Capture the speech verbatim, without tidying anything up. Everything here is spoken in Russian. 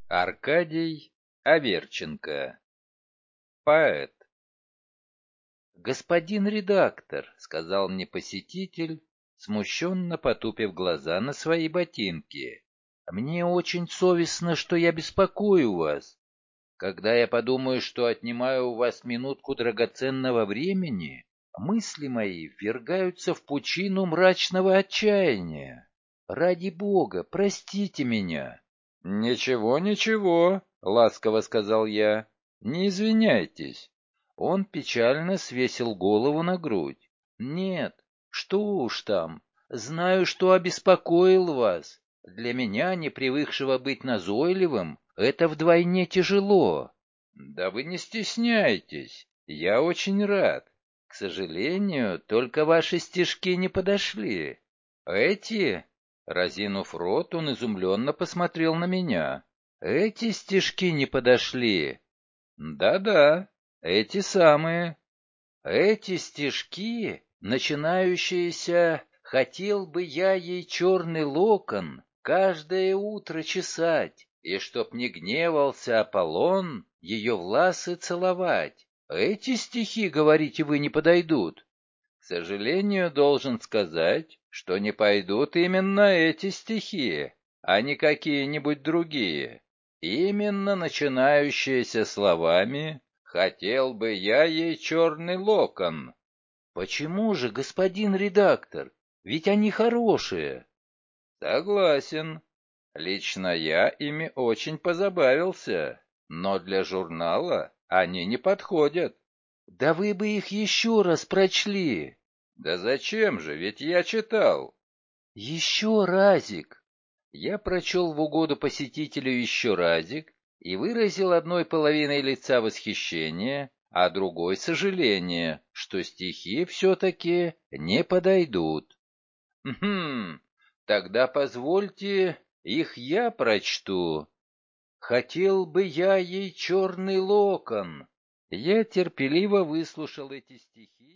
Аркадий Аверченко. Поэт. «Господин редактор», — сказал мне посетитель, смущенно потупив глаза на свои ботинки, — «мне очень совестно, что я беспокою вас. Когда я подумаю, что отнимаю у вас минутку драгоценного времени, мысли мои ввергаются в пучину мрачного отчаяния. Ради Бога, простите меня». «Ничего, ничего», — ласково сказал я, — «не извиняйтесь». Он печально свесил голову на грудь. «Нет, что уж там, знаю, что обеспокоил вас. Для меня, не привыкшего быть назойливым, это вдвойне тяжело». «Да вы не стесняйтесь, я очень рад. К сожалению, только ваши стишки не подошли. Эти...» Разинув рот, он изумленно посмотрел на меня. «Эти стишки не подошли?» «Да-да, эти самые. Эти стишки, начинающиеся «Хотел бы я ей черный локон каждое утро чесать, и чтоб не гневался Аполлон ее власы целовать». Эти стихи, говорите вы, не подойдут? К сожалению, должен сказать, что не пойдут именно эти стихи, а не какие-нибудь другие. Именно начинающиеся словами «Хотел бы я ей черный локон». Почему же, господин редактор? Ведь они хорошие. Согласен. Лично я ими очень позабавился, но для журнала они не подходят. Да вы бы их еще раз прочли. Да зачем же, ведь я читал. Еще разик. Я прочел в угоду посетителю еще разик и выразил одной половиной лица восхищение, а другой сожаление, что стихи все-таки не подойдут. Хм, тогда позвольте, их я прочту. Хотел бы я ей черный локон. Я терпеливо выслушал эти стихи.